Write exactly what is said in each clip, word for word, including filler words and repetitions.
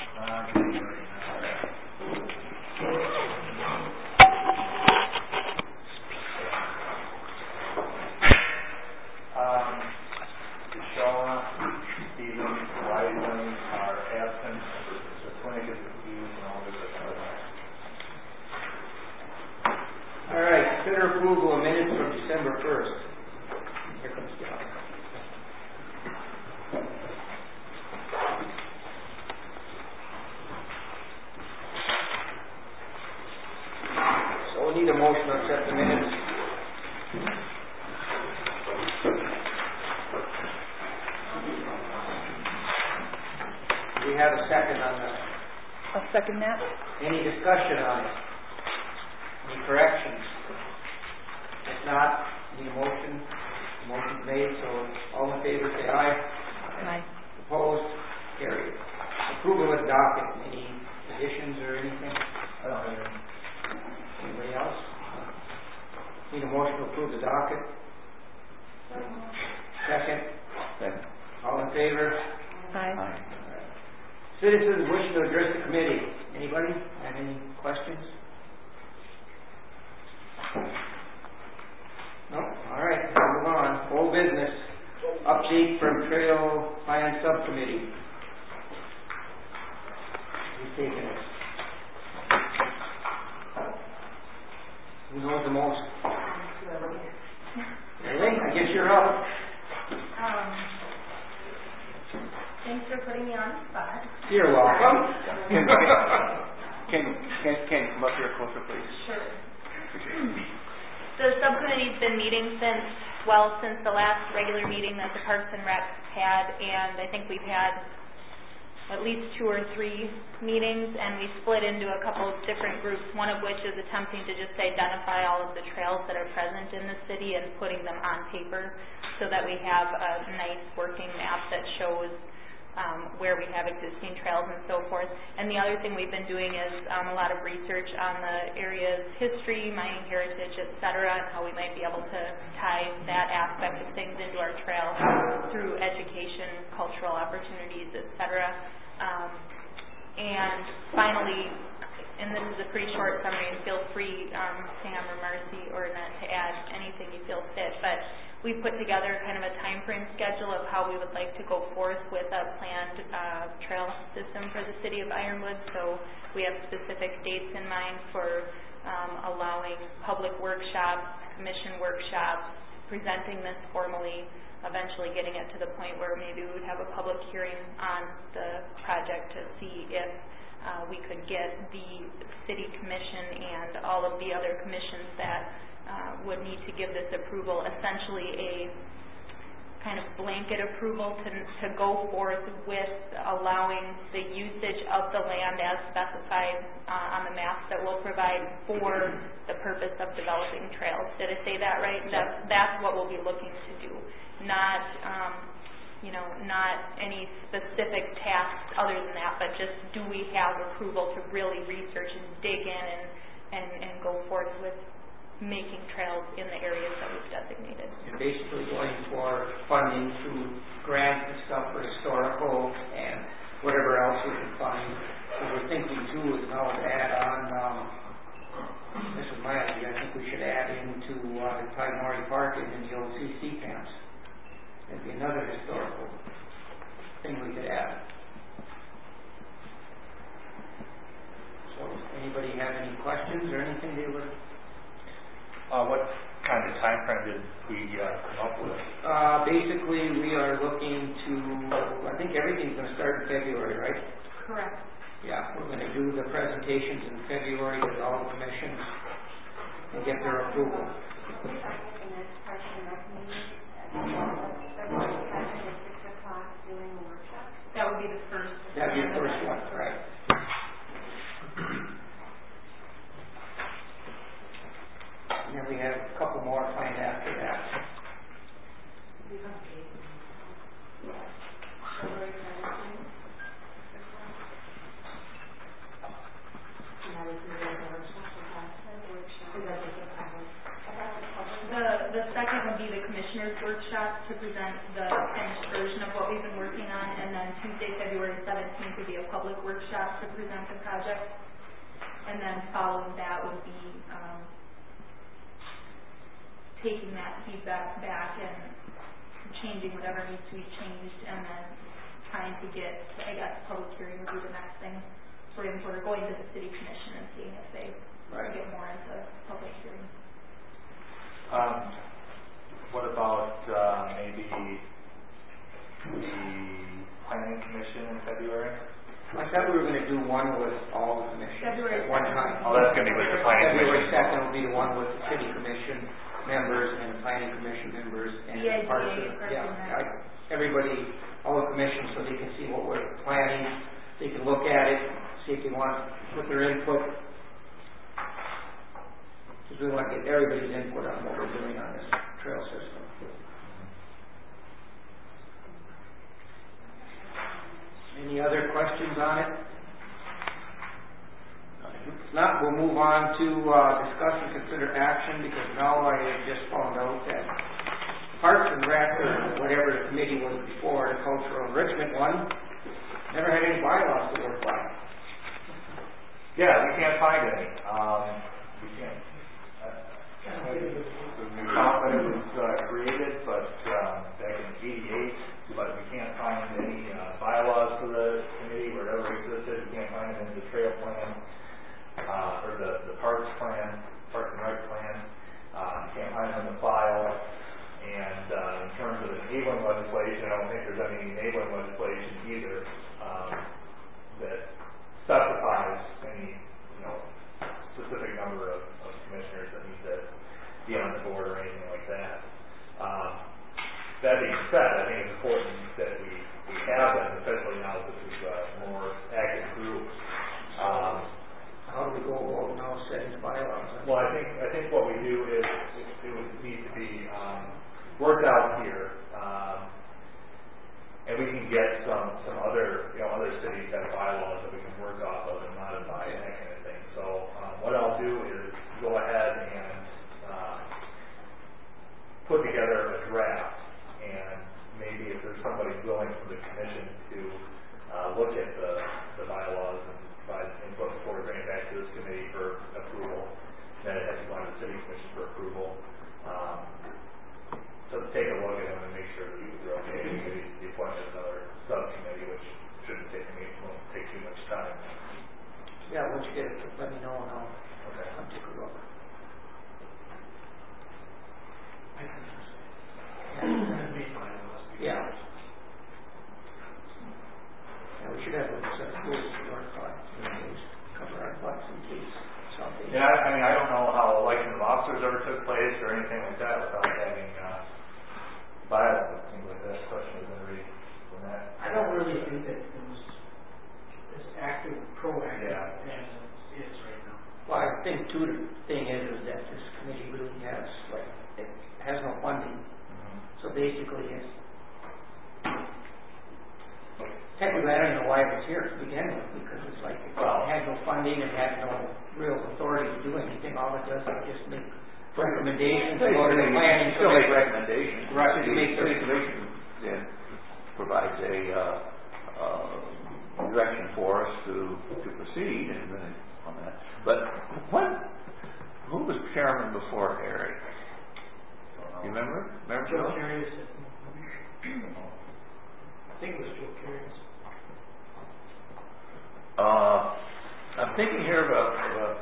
Any discussion on it? Any corrections? If not, need a motion. The motion's made, so all in favor say aye. Aye. Opposed? Carried. Approval of the docket. Any additions or anything? I don't have anything. Anybody else? Need a motion to approve the docket? Second? Second. All in favor? Aye. Aye. Citizens wishing to address the committee. Anybody have any questions? No? All right, we'll move on. Old business. Update from Trail Plan Subcommittee. Who's taking it? Who knows the most? Really? I guess you're up. Um, thanks for putting me on the spot. You're welcome. Can, can, can, can you come up here closer, please? Sure. The subcommittee's been meeting since, well, since the last regular meeting that the Parks and Rec had, and I think we've had at least two or three meetings, and we split into a couple of different groups, one of which is attempting to just identify all of the trails that are present in the city and putting them on paper so that we have a nice working map that shows Um, where we have existing trails and so forth. And the other thing we've been doing is um, a lot of research on the area's history, mining heritage, et cetera, and how we might be able to tie that aspect of things into our trail through education, cultural opportunities, et cetera. Um, and finally, and this is a pretty short summary, and feel free, um, Sam or Marcy or Annette, to add anything you feel fit, but we put together kind of a time frame schedule of how we would like to go forth with a planned uh, trail system for the city of Ironwood. So we have specific dates in mind for um, allowing public workshops, commission workshops, presenting this formally, eventually getting it to the point where maybe we would have a public hearing on the project to see if uh, we could get the city commission and all of the other commissions that Uh, would need to give this approval, essentially a kind of blanket approval to, to go forth with allowing the usage of the land as specified uh, on the maps that we'll provide for the purpose of developing trails. Did I say that right? That's, that's what we'll be looking to do, not um, you know, not any specific tasks other than that, but just do we have approval to really research and dig in and, and, and go forth with making trails in the areas that we've designated. You're basically going for funding through grants and stuff for historical and whatever else we can find. What we're thinking too is now to add on, um, this is my idea, I think we should add into uh, the Taimari Park and in the old C C camps. That'd be another historical thing we could add. So, anybody have any questions or anything they would? Uh, what kind of time frame did we uh, come up with? Uh, basically, we are looking to, I think everything's going to start in February, right? Correct. Yeah, we're going to do the presentations in February with all the commissions and get their approval. That would be the first. That would be the first one, right. And then we have a couple more planned after that. The, the second would be the commissioners' workshop to present the finished version of what we've been working on, and then Tuesday, February seventeenth would be a public workshop workshop to present the project. And then following that would be um, taking that feedback back and changing whatever needs to be changed, and then trying to get, I guess, public hearing would be the next thing. Sort of sort of going to the city commission and seeing if they right. get more into public hearing. Um, what about uh, maybe the planning commission in February? I thought we were going to do one with all the commissions February at one time. Oh, that's going to be with the planning February commission. second will be the one with the city commission members and the planning commission members and the parts of yeah, I, everybody, all the commissions, so they can see what we're planning. They can look at it, see if they want to put their input. Because we want to get everybody's input on what we're doing on this trail system. Any other questions on it? If not, we'll move on to uh, discuss and consider action, because now I have just found out that Parks and Rec, or whatever the committee was before, the cultural enrichment one, never had any bylaws to work by. Yeah, we can't find any. Um, we can't. Uh, we found that it was uh, created, but um, back in eighty-eight, but we can't find any uh, bylaws for the committee wherever it existed. We can't find them in the trail plan. Uh, or the, the parks plan, Parks and Rec plan, uh, can't find them in the file. And uh, in terms of enabling legislation, I don't think there's any enabling legislation either um, that specifies any, you know, specific number of, of commissioners that need to be on the board or anything like that. Um, that being said, I think it's important that we, we have them, especially now that this is a more active group. Um, How do we go about now setting the bylaws? Well, I think I think what we do is it, it would need to be um, worked out here, um, and we can get some some other you know other cities have bylaws that we can work off of and modify and that kind of thing. So um, what I'll do is go ahead and uh, put together a draft, and maybe if there's somebody willing from the commission to uh, look at the the bylaws and provide input before we bring it back to this committee for approval. Then it has to go on to the city commission for approval. Um, so take a look at them and make sure that you're okay. Maybe the appointment of another subcommittee, which shouldn't take me won't take too much time. Yeah, once you get it, let me know and I'll, okay. I'll take a look. Yeah. Yeah, we should have a set of rules to work on. Cover our butts in case something. Yeah, I mean, I don't know how election of officers ever took place or anything like that without having uh, bylaws. It seems like that question is going to read from that. I don't really think that it was as active, proactive yeah. as it is right now. Well, I think too the thing is is that this committee really has like it has no funding. Mm-hmm. So basically it's technically, I don't even know why it was here to begin with, because it's like it well, had no funding and had no real authority to do anything. All it does is just make recommendations to go to the planning. Still make recommendations. Right. The city, city commission then provides a uh, uh, direction for us to to proceed and uh, on that. But when who was chairman before Harry? You remember? Remember Joe Joe? Carius. I think it was Joe Carius. Uh, I'm thinking here of a, of a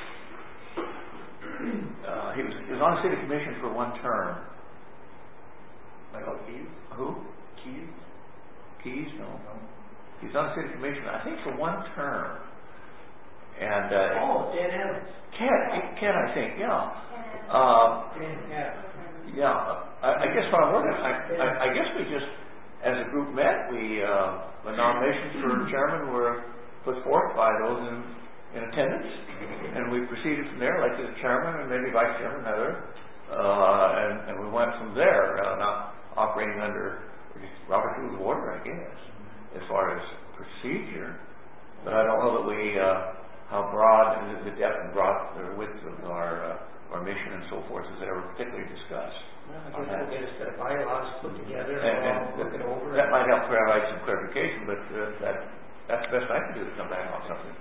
uh, he was he was on the city commission for one term. Michael Keys? Who? Keys? Keys? No. He was on the city commission, I think, for one term. And uh, Oh, Dan Evans. Ken, Ken, I think, yeah. Uh, Dan, yeah. yeah. I, I guess what I'm working, I, I, I guess we just, as a group met, we uh, the nominations for chairman were put forth by those in, in attendance, and we proceeded from there, like the chairman and maybe vice chairman, another, uh, and, and we went from there, uh, not operating under Robert Rules of Order, I guess, as far as procedure. But I don't know that we, uh, how broad, the depth and broad or width of our uh, our mission and so forth is ever particularly discussed. Well, I guess we'll get a set of bylaws put together and, And, and we'll look it over. That might help provide some clarification, but uh, that that's the best I can do to come back on something.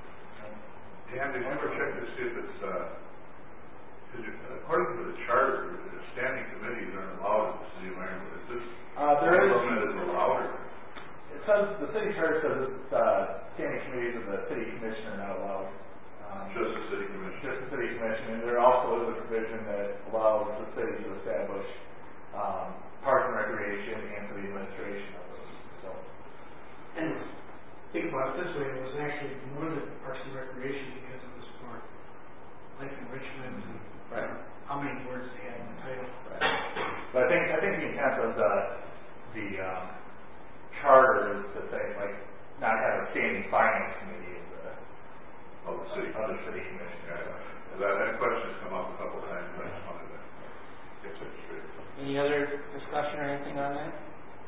Dan, did you ever check to see if it's, uh, cause it, according to the charter, the standing committees aren't allowed in the city of Ironwood. Is this, Uh, there is, one that is allowed or? it says, the city charter says it's, uh, standing committees of the city commission are not allowed. Um, Just the city commission? Just the city commission, and there also is a provision that allows the city to establish, um, parks and recreation and for the administration of those, so. And think about it this way, it was actually more than Parks and Recreation because it was for life enrichment and Right. how many words they had in the title. But I think, I think the intent of the, the, um, charter is to say, like, not have a standing finance committee of the, Of the city? of the city commission. Yeah, that, that question's come up a couple of times, I just wanted to get that straight. Any other discussion or anything on that?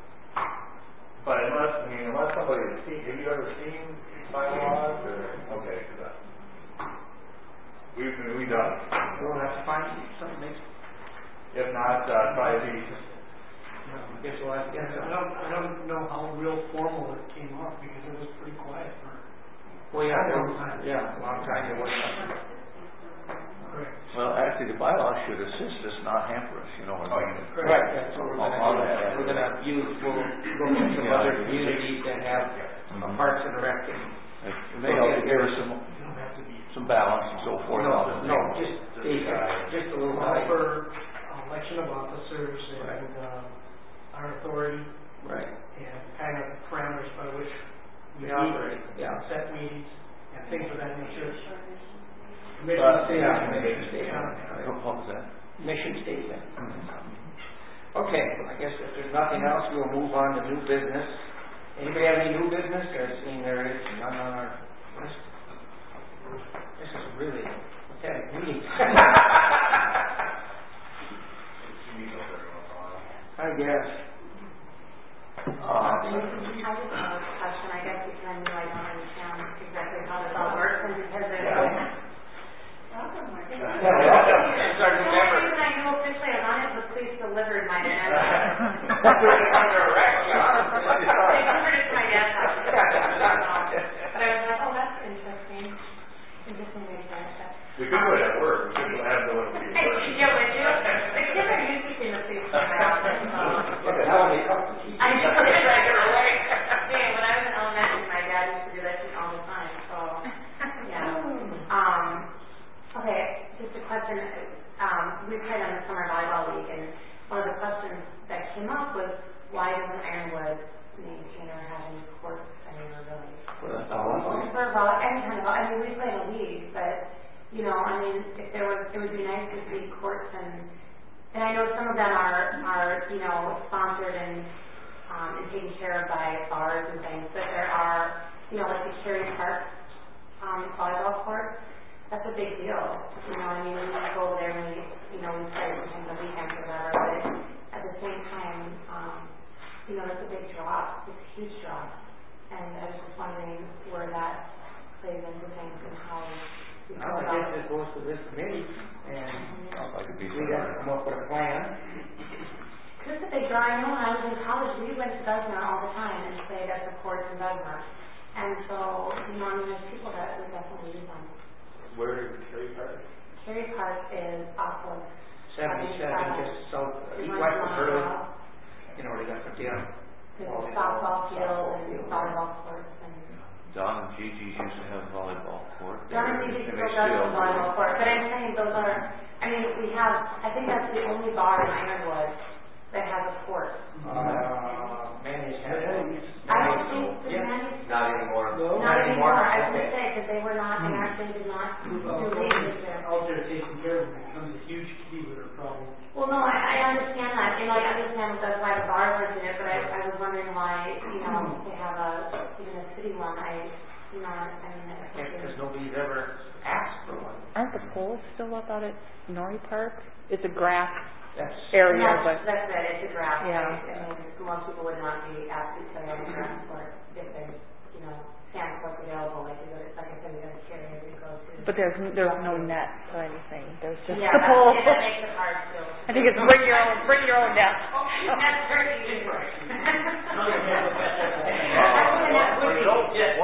But unless, I mean, unless somebody has seen, have you ever seen bylaws or, okay, cause that, we've, we've done. We'll have to find something makes, If not, uh, probably be, I guess we'll have to get I some. don't, I don't know how real formal it came off because it was pretty quiet for. Well, yeah, a there long was, time. yeah, a long time there was something. Correct. Well, actually, the bylaws should assist us, not hamper us, you know what I mean? Right, that's what we're On- gonna on do. that, We're gonna use, we'll look at some Yeah. other communities that have a Parks and Rec. and- It may help to give us some, You don't have to be. some balance and so forth. No, on it. no, just, basic, just a little All guide. for election of officers Right. and, uh, our authority Right. and kind of parameters by which we We meet, operate, yeah. set meetings and things of that nature. Uh, Commission Yeah, statement. mission statement. Yeah. What was that? Mission statement. Okay, I guess if there's nothing else, we'll move on to new business. Anybody have any new business? I've seen there is none on our list. This is really a pathetic meeting. I guess. I just have a question, I guess, because I knew I don't understand exactly how this all works, and because there's no... Welcome, Mark. The It's our new only member. reason I knew officially I was on it was police delivered my agenda. Under arrest, They delivered it to my dad's house. So, but I was like, oh, that's interesting. Interesting way to get it. we could do it at work, we could have the one be at work. Yeah, would you? The kids are used to seeing the police come out, so... Now they come to teach I you. know, right, right. Yeah, when I was in elementary, my dad used to do that shit all the time, so, yeah. Um, okay, just a question, um, we played on the summer volleyball league, and one of the questions that came up was, why doesn't Ironwood maintain or have any courts anywhere really? For the For volley, any kind of, volley- I mean, we play in a league, but, you know, I mean, if there was, it would be nice to see courts and, and I know some of them are, are, you know, sponsored and, um, and taken care of by bars and things, but there are, you know, like the Cary Park, um, volleyball court, that's a big deal. You know, I mean, we go over there and we, you know, we play sometimes on weekends or whatever, but at the same time, um, you know, it's a big draw, it's a huge draw. And I was just wondering where that plays into things and how we go Well, I about guess it. it goes to this committee, and Sounds like it'd be we have to come up with a plan. This is a big draw. I know when I was in college, we went to Bessemer all the time and played at the courts in Bessemer. And so, you know, I mean, there's people that would definitely use them. Where is Cary Park? Cary Park is off of Seventy-seven, just south, It east, runs west of along Hurley. the- You know, they got the gym. There's Volleyball, a softball field softball and field. volleyball courts and. Don and Gigi's used to have a volleyball court. John and there, Gigi and still they does the do. volleyball court, but I'm saying those are, I mean, we have, I think that's the only bar in Ironwood that has a court. Uh, Manny's had one. I don't think the Yeah. Manny's. Not anymore. No. Not anymore, I was Okay. gonna say, because they were not, they actually did not do Well, leagues there. out there taking care of it becomes a huge key with our problem. Well, no, I, I understand that, and I understand that's why the bars are in it, but I, I was wondering why, you know, they have a, even a city one, I, you know, I mean, I think Because it's- nobody's ever asked for one. Aren't the poles still up out at Norrie Park? It's a grass That's, area, That's, but that's it, it's a draft, Yeah. right? I mean, most people would not be asked to play on the draft court if there's, you know, sand courts available, like you go to, like I said, we go to Cary, we go to. but there's there's no net or anything. There's just Yeah, the that, pole. yeah, that makes it hard too. I think it's bring your own bring your own net. That's pretty easy. Uh, That's what that would be.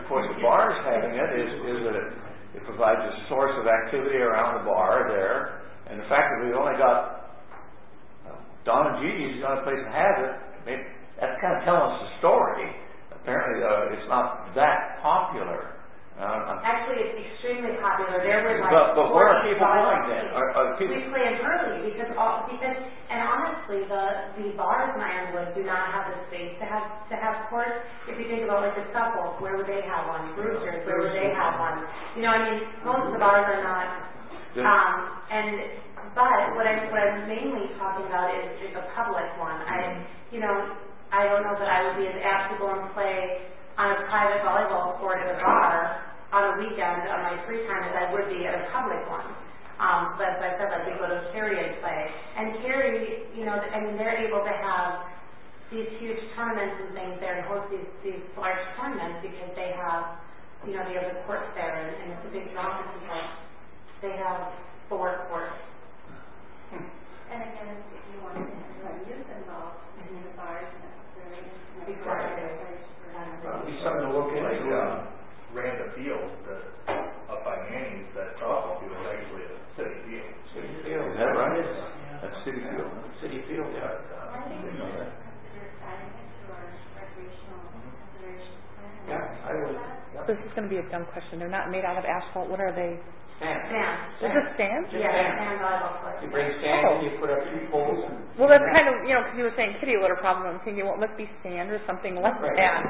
course, the bar's having it is, is that it, it provides a source of activity around the bar there. And the fact that we've only got uh, Don and Gigi's the only place that has it, maybe, that's kind of telling us the story. Apparently, uh, it's not that popular. Uh, Actually, it's extremely popular. There were like but, but where are forty people going volleyball then? teams. Are, are people? We play them early because all, because and honestly, the the bars in Ironwood do not have the space to have to have courts. If you think about like the Suffolk, where would they have one? Brewster's, where would they have one? You know, I mean, most of the bars are not. Um, and but what I'm what I'm mainly talking about is, is a public one. I you know I don't know that I would be as apt to go and play on a private volleyball court at a bar on a weekend on my free time as I would be at a public one. Um, but as I said, like we go to Cary and play. And Cary, you know, I mean, they're able to have these huge tournaments and things there and host these, these large tournaments because they have, you know, they have the courts there and, and it's a big draw for people. They have four courts. And again, if you want to have youth involved in the bars, necessarily, Exactly. That'll be something to look Like, into. uh, Randa Field, that, up by Manny's, that softball field is actually a city field. City Field. Is that right? It is. That's City Field. Huh? City Field, yeah. I think we should consider adding it to our recreational consideration plan. Yeah, I would. This is going to be a dumb question. They're not made out of asphalt. What are they? Sand. Sand. Is it sand? Just Yeah, sand. sand volleyball court. You bring sand Oh. and you put up two poles and. Well, that's kind of, you know, because you were saying kitty litter problem. I'm thinking, well, it must be sand or something like Right. that.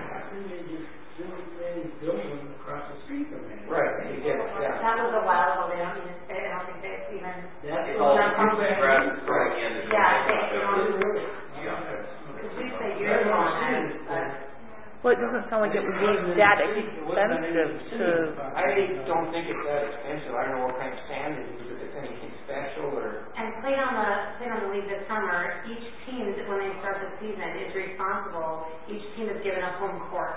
Right, and you get, yeah. That was a while ago. They don't even, I don't think they even. That's it all. was not public. Right. Yeah, they, you know, because we play years on that, but. Well, it doesn't sound like it would be that expensive to. I don't think it's that expensive. I don't know what kind of sand it is, if it's anything special or. And played on the played on the league this summer. Each team, when they start the season, is responsible. Each team is given a home court.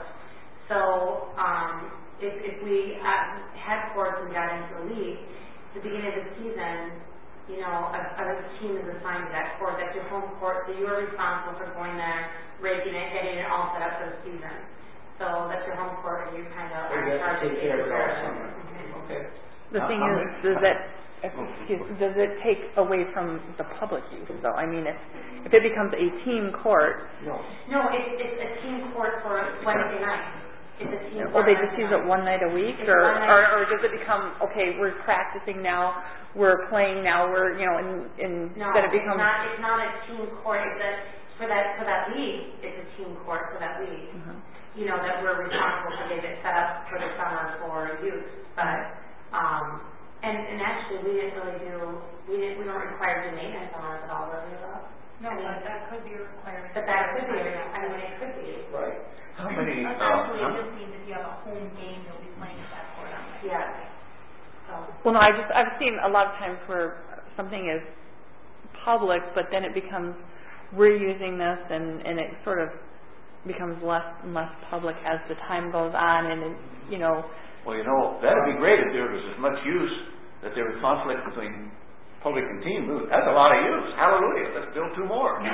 So um, if if we uh, had courts and got into the league, at the beginning of the season, you know, a, a team is assigned to that court. That's your home court. So you are responsible for going there, raking it, getting it all set up for the season. So that's your home court, and you kind of Or are you in have charge to of take care of it all it. summer. Mhm. Okay. The How- thing how is, many- does that excuse, does it take away from the public use? So I mean, if if it becomes a team court, No. No, it's it's a team court for Wednesday night. It's a team or court they on just use Wednesday it one night a week, It's or, one night. or or does it become okay? We're practicing now, we're playing now, we're you know, and and No, then it it's becomes. not, it's not a team court, it's a, for that, for that league, it's a team court for that league. Mhm. You know, that we're responsible for getting it set up for the summer for youth, but, um, and, and actually, we didn't really do, we didn't, we weren't required to do maintenance on ours at all, were we, Rob? No, I mean, but that could be a requirement. But that could be, I mean, it could be, Right. How many? Uh, Essentially, how- it just means if you have a home game, you'll be playing at that court on Wednesday. yeah. So, Well, no, I just I've seen a lot of times where something is public, but then it becomes we're using this, and and it sort of becomes less and less public as the time goes on, and it, you know. Well, you know, that'd be great if there was as much use that there was conflict between public and team. That's a lot of use. Hallelujah. Let's build two more. I'm,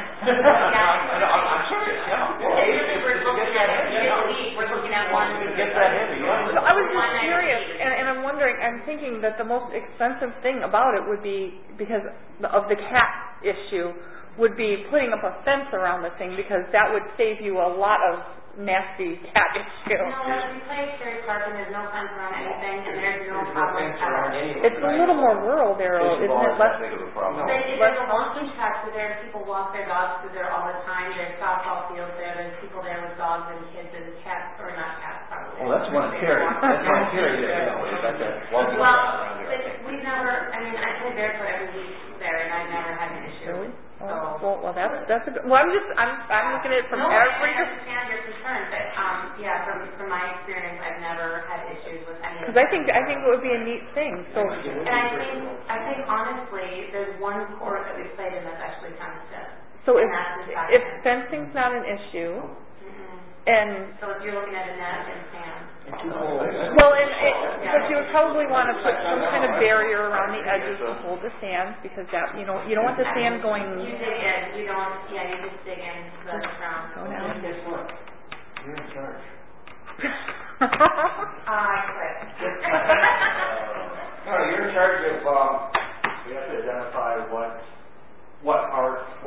I'm, I'm serious. Yeah. we're looking at it, this week, we're looking at one. It gets that heavy. Yeah. So I was just curious, and, and I'm wondering, I'm thinking that the most expensive thing about it would be, because of the cat issue, would be putting up a fence around the thing, because that would save you a lot of nasty cat issue. You know, when we play Cherry Park and there's no fence around anything, and there's no There's no problem fence at all. around anything. It's a little more rural there, Fishing isn't ball it? is Less, not big of a problem. But if there's a walking track through there, people walk their dogs through there all the time. There's softball fields there. There's people there with dogs and kids and cats, or not cats, probably. Well, that's one Terry. That's one Terry there. You know, they've got that walking Well, track around there. I but think. we've never, I mean, I play barefoot every week there, and I've never had an issue. really? So. Oh, well, well, that's that's a good. Well, I'm just I'm I'm looking at it from no, every. I understand your concern, but um, yeah, from from my experience, I've never had issues with any. Because I think I think it would be a neat thing. So. And I think I think honestly, there's one court that we played in that's actually fenced in. So if And that's in if Stockton. fencing's not an issue, Mm-mm. and So if you're looking at a net and sand. And two poles. well, and it, but you would probably want to put some kind of barrier around the edges to hold the sand, because that you know you don't want the sand going. You dig in, you don't, yeah, you just dig into the ground. Go down. Guess what? You're in charge.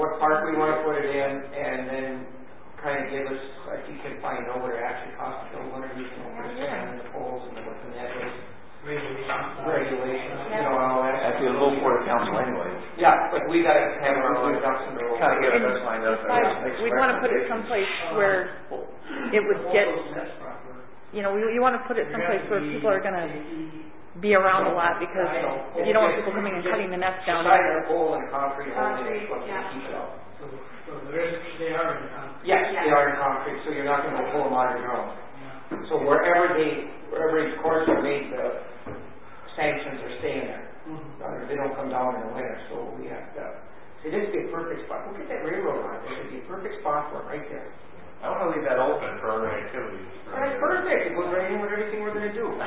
what park we wanna put it in, and then kind of give us, if you can find out what it actually costs to build one of these, you know, for the sand and the poles and what the net is. Regulations. Regulations, you know, and all that. That's a little for the council anyway. Yeah, but we gotta have our own ducks in a row. Kind of get us lined up. Besides, we'd want to put it someplace where it would get, you know, you, you want to put it someplace where people are going to be around a lot, because you don't want people coming and cutting the nest down. Beside our pole and concrete, only what we keep it up. So, so there is, they are in concrete. Yes, they are in concrete, so you're not gonna pull them out of the ground. So wherever they, wherever each course are made, the sanctions are staying there. Mm-hmm. Uh, They don't come down in the winter, so we have to, see, this would be a perfect spot. Look at that railroad line, this would be a perfect spot for it, right there. I want to leave that open for other activities. That's perfect, it goes right in with everything we're gonna do.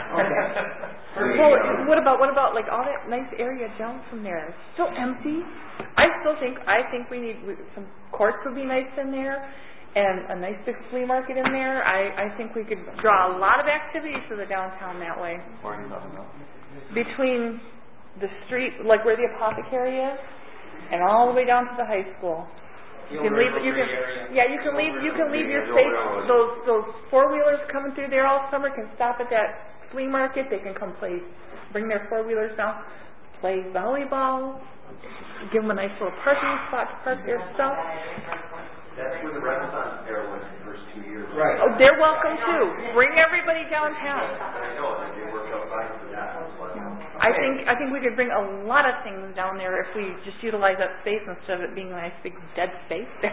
Okay. Well, what about, what about like all that nice area down from there? It's still empty. I still think, I think we need, we- some courts would be nice in there, and a nice big flea market in there. I, I think we could draw a lot of activities to the downtown that way. Where are you talking about? Between the street, like where the apothecary is, and all the way down to the high school. You can leave, you can, yeah, you can leave, you can leave your space, those, those four-wheelers coming through there all summer can stop at that flea market. They can come play, bring their four-wheelers down, play volleyball, give them a nice little parking spot to park their stuff. That's where the Renaissance Fair went the first two years. Right. Oh, they're welcome too. Bring everybody downtown. I know, and they worked out fine for that. I think, I think we could bring a lot of things down there if we just utilize that space instead of it being a nice big dead space there.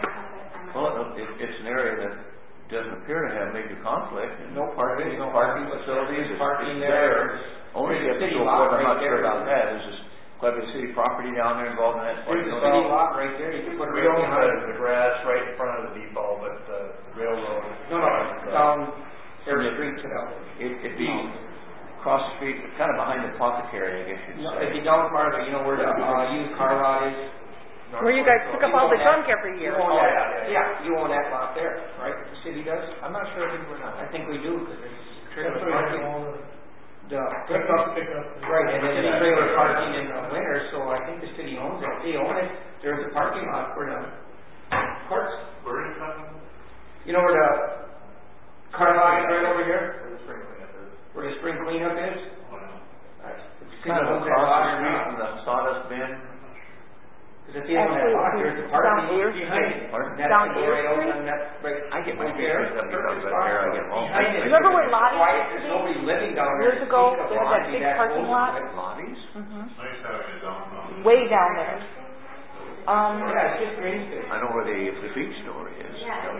Well, it, it's an area that doesn't appear to have major conflict. No parking, no Parking parking facilities, facilities, it's parking it's there. Ownership There's a is city so lot important, I'm right not sure there. about that. Is this Cleveland City property down there involved in that? There's a Well, city lot right there, you can put it We right own behind. the, the grass right in front of the depot, but uh, the railroad. No, no, down their street to them. It, it'd be across the street, kind of behind the apothecary, I guess you'd No, say. if you don't farther, you know where the, uh, used car lot is? Where you guys pick up all the junk every You year. own Oh, that, yeah, yeah, yeah, you own that lot there, right? The city does? I'm not sure if we're not. I think we do, because there's trailer That's where parking. all the The pick pickup, up, pick up. right, and then the trailer parking in the winter, so I think the city owns it. They own it. There's a parking lot for the courts. Where are you talking? You know where the car lot is right over here? Where the spring cleanup is. Where the spring cleanup is? Oh, no. That's- the city Kind of owns that across lot the or street not. from the sawdust bin. Because if they own that lot, there's the parking Down Air behind it. Pardon? That's Down the Air right out Street? on that, right. I get my right there. pictures of you Perfect talking about spot. there, I get wrong. Behind it. Remember when It's Lottie's quiet, used to there's be? nobody living down there. Years to ago, speak of. they had that Lottie, big that parking close lot. to it. Lotties? Mm-hmm. Nice having it downtown. Way down there. Um, Yeah, it's just green space. I know where the, the feed store is.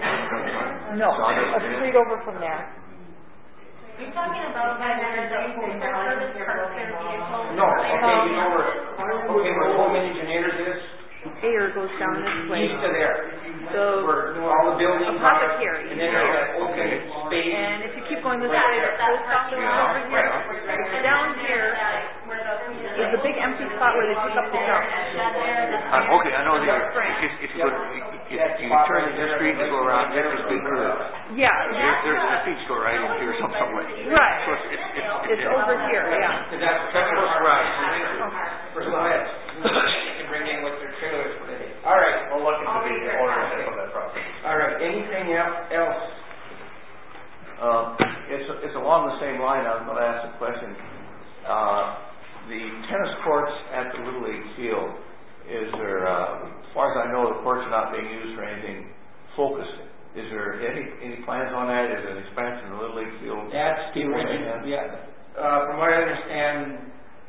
no, Sawdust a bin. street over from there. You're talking about by where the postal service parks their vehicles? No, okay, you know where, okay, where home engineers is? Air goes down this way. East of there. So, Where all the buildings are. Apothecary. And then there's that open space. and if you keep going this way, the post office is over here. It's down here is a big empty spot where they pick up the junk. Uh, okay, I know there. If, if you go, if, if you turn in this street and go around, there's this big curve. Yeah, There, there's a feed store right in here some, some way. right. So it's, it's, it's, It's over here, yeah. Because that's trailer First park. garage. For sleds. They can bring in with their trailers for the day. All right, We'll look into the ownership of that property. all right, anything el- else? Um, it's, it's along the same line. I was going to ask a question. Uh, the tennis courts at the Little League field, is there, uh, as far as I know, the courts are not being used for anything focused. Is there any, any plans on that? Is there an expansion of the Little League field? That's the original, yeah. Uh, from what I understand,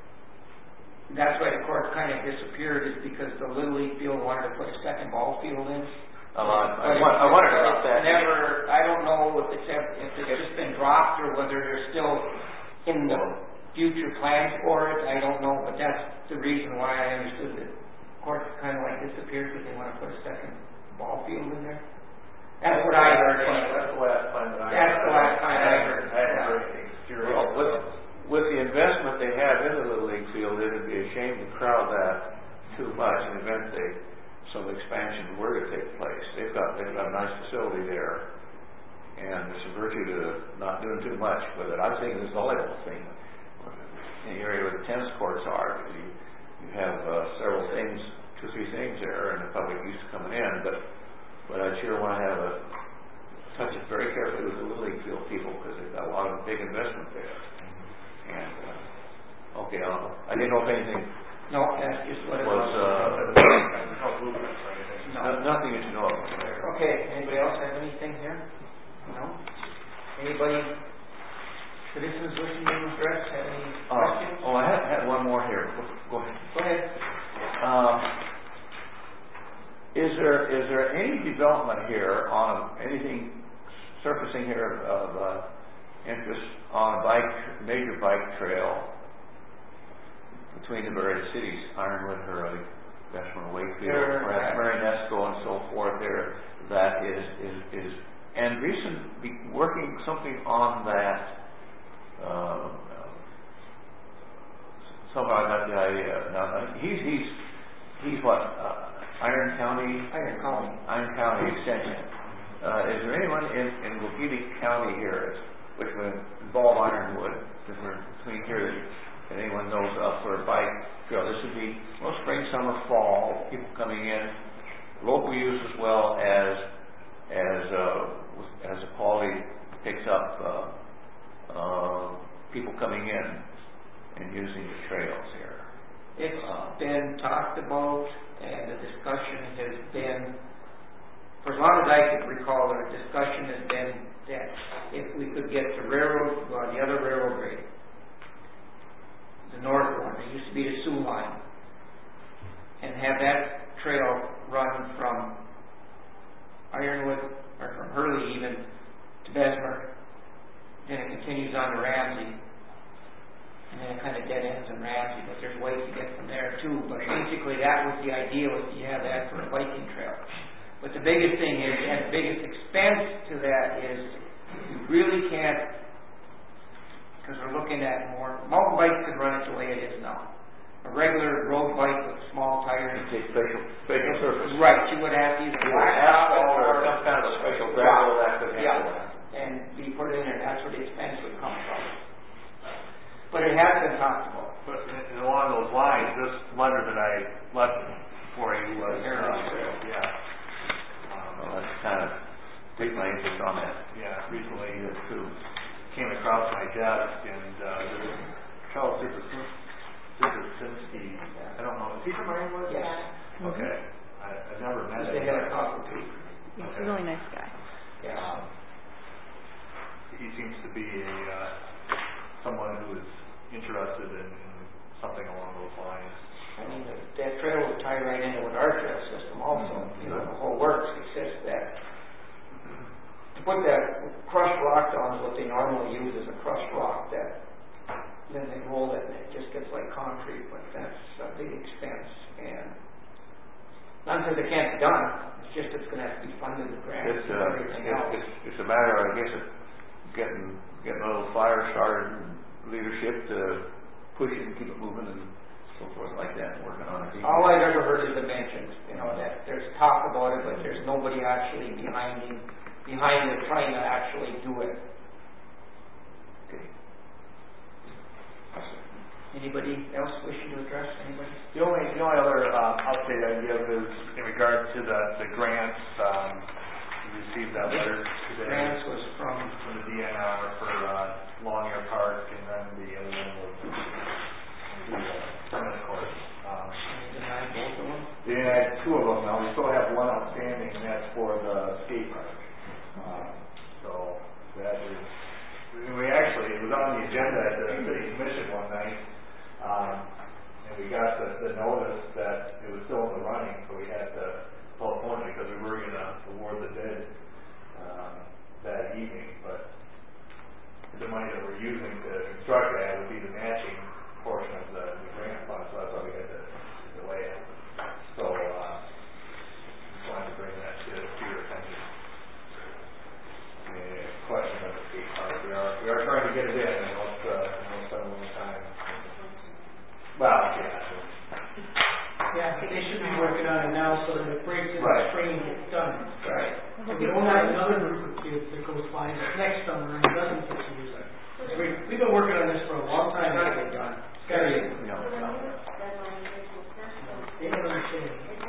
that's why the court kind of disappeared, is because the Little League field wanted to put a second ball field in. Uh, I, won- I wondered about that. Never, I don't know if it's ever, if it's just been dropped or whether they're still in the future plans for it. I don't know, but that's the reason why I understood that court kind of like disappeared, because they want to put a second ball field in there. That's what I heard. That's the last time that I heard. That's the last time I heard. I haven't heard anything serious. Well, with, with the investment they have in the Little League field, it would be a shame to crowd that too much in the event they, some expansion were to take place. They've got, they've got a nice facility there, and there's some virtue to not doing too much with it. I was thinking this volleyball thing, in the area where the tennis courts are, you, you have uh, several things to two or three things there, and the public used to coming in, but, but I sure want to have a, touch it very carefully with the Little League field people, because they've got a lot of big investment there. And, uh, okay, I'll, I didn't know if anything No, that's just what it was, was. uh, No. no- nothing that you know of there. Okay, anybody else have anything here? No? Anybody, citizens wishing to address, have any Uh, questions? oh, I had, had one more here. Go, go ahead. Go ahead. Um, is there is there any development here on anything surfacing here of, of uh, interest on a bike major bike trail between the various cities, Ironwood, Hurley, Bessemer, Wakefield, There- perhaps Marinesco, and so forth? There, that is is is and recent be working something on that. Uh, somehow I got the idea. Now, he's he's he's what uh, Iron County, Iron County. Iron County Extension. Uh, is there anyone in in Waukegan County here, which would involve Ironwood, because we're between here, that anyone knows of for a bike trail? This would be well, spring, summer, fall. People coming in, local use as well as as uh, as the quality picks up. Uh, uh, people coming in and using the trails here. It's Uh, been talked about, and the discussion has been, for as long as I can recall, the discussion has been that if we could get the railroad to go on the other railroad grade, the north one, it used to be the Sioux line, and have that trail run from Ironwood, or from Hurley even, to Bessemer, then it continues on to Ramsey, and then it kind of dead ends in Ramsey, but there's ways to get from there too. But basically that was the idea, was you have that for a biking trail. But the biggest thing is, and the biggest expense to that is, you really can't, because we're looking at more, mountain bikes could run it the way it is now. A regular road bike with small tires. It's a special special surface. Right, you would have to either Either blacktop asphalt or or some kind of a special gravel that could yeah, handle that. and be put in there. That's where the expense would come from. But it has been talked about. But and along those lines, this letter that I left for you was, The Heritage Trail. uh, yeah. Um, Well, that's kind of piqued my interest on that. yeah, recently Yes, too. came across my desk, and uh, there's Charles Zippersinski. I don't know. Is he from Ironwood? Yes. Okay. I, I've never met They him. had a copper too. He's a really nice guy. Yeah. Um, he seems to be a uh, someone who is interested in, in something along those lines. I mean, the, that trail would tie right into with our trail system also. Mm-hmm. You know, the whole works. It's just that to put that crushed rock down is what they normally use as a crushed rock. That then they roll it and it just gets like concrete. But that's a big expense, and not because it can't be done. It's just it's going to have to be funded with grants It's, and uh, everything it's, else. it's, it's a matter, I guess, of getting getting a little fire started and leadership to push it and keep it moving and so forth like that, working on it. All I've ever heard is the mentions, you know, that there's talk about it, but there's nobody actually behind him, behind it trying to actually do it. Okay. Anybody else wishing to address? Anybody? The only the only other um, update I give is in regard to the the grants. Um, we received that letter today Grants was from, from the D N R for uh, Longyear Park, and then the other one was the uh, tennis course. Um, denied both of them? They had two of them now. We still have one outstanding, and that's for the skate park. Um, so that is. We actually, it was on the agenda at the city commission one night, um, and we got the, the notice that it was still in the running, so we had to postpone it because we were going to award the bid um, that evening. But the money that we're using to construct that would be the matching portion of the, the grant fund, so that's why we had to delay it. So, uh, just wanted to bring that to, to your attention. Any questions on the skate park? We are we are trying to get it in. I know it's uh, I know it's been a long time. Well, yeah. Yeah, they should be working on it now so that it breaks in the Right. spring and gets done. Right. So we don't have another group of kids that goes by next summer and doesn't get to use it. We, we've been working on this for a long time. It's gotta get done. It's gotta get, You know, So the news deadline is the first of they don't understand.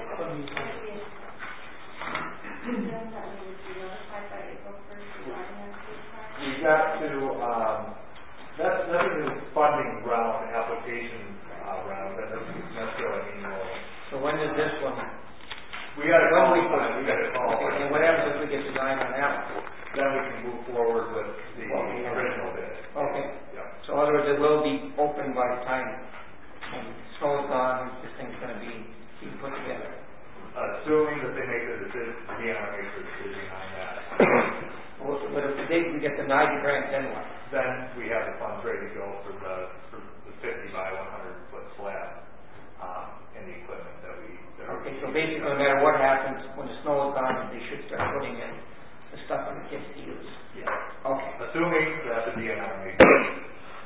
That's nothing to funding round, application uh, round, that doesn't necessarily mean we'll. So when does this one? We got to When call, we we put- got to call. Okay, and what happens if we get denied on that one? Then we can move forward with the Well, yeah. original bid. Okay. Yeah. So in other words, it will be open by the time when snow's gone, this thing's gonna be, being put together. Assuming that they make the decision, the D N R makes the decision on that, Well, but if the day we get denied the grant, then what? then we have the funds ready to go for the, for the fifty by one hundred foot slab, um, and the equipment that we. that we- Okay, so basically, no matter what happens, when the snow is gone, they should start putting in the stuff for the kids to use. Yeah. Okay. Assuming that the D N R makes the decision.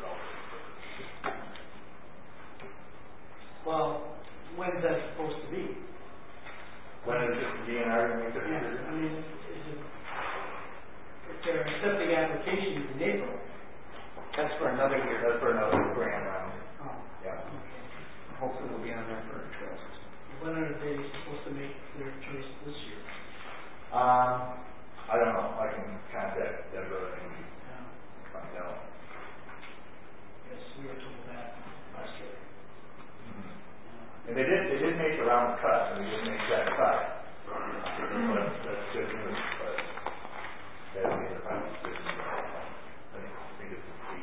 Well, when's that supposed to be? When is the D N R going to make the Yeah, decision? I mean, is it, if they're accepting applications in April, That's for another year. That's for another grant round. oh, Yeah. Hopefully we'll be on there for a trail system. when are they supposed to make their choice this year? Um, I don't know. I can contact Deborah and Yeah. find out. Yes, we were told that last year. And they did, they did make the round cut, and they did make that cut. But that's good news, but they didn't make the final decision. I think, I think it's the,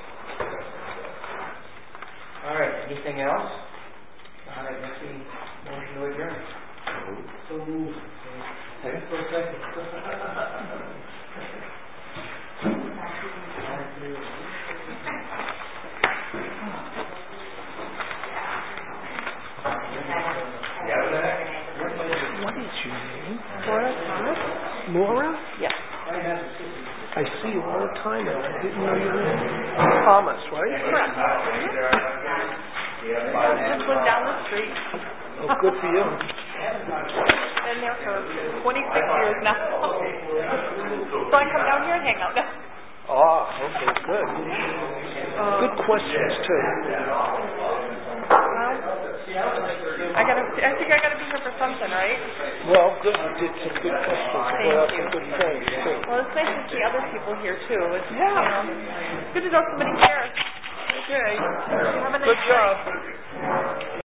uh, All right, anything else? Not, I guess we motion to adjourn. So moved. Second? For a second. What is your name? Laura Thomas? Laura? Yes. I see you all the time and I didn't know your name. Thomas, right? Correct. Just live down the street. Oh, good for you. Been there for twenty-six years now. So I come down here and hang out now. Ah, okay, good. Good questions, too. I gotta, I think I gotta be here for something, right? Well, good. You did some good questions. You Thank brought up you. some good points, too. Well, it's nice to see other people here too. It's, Yeah. you know, it's good to know somebody cares. Okay. Have a nice Good night. job.